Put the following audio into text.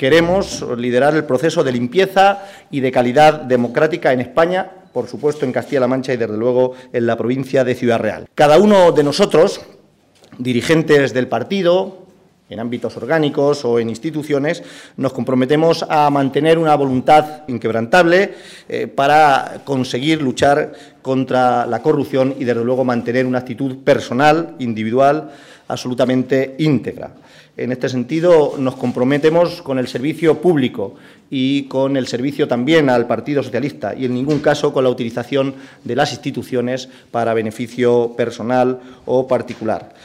Queremos liderar el proceso de limpieza y de calidad democrática en España, por supuesto en Castilla-La Mancha y, desde luego, en la provincia de Ciudad Real. Cada uno de nosotros, dirigentes del partido, en ámbitos orgánicos o en instituciones, nos comprometemos a mantener una voluntad inquebrantable para conseguir luchar contra la corrupción y, desde luego, mantener una actitud personal, individual, absolutamente íntegra. En este sentido, nos comprometemos con el servicio público y con el servicio también al Partido Socialista y, en ningún caso, con la utilización de las instituciones para beneficio personal o particular.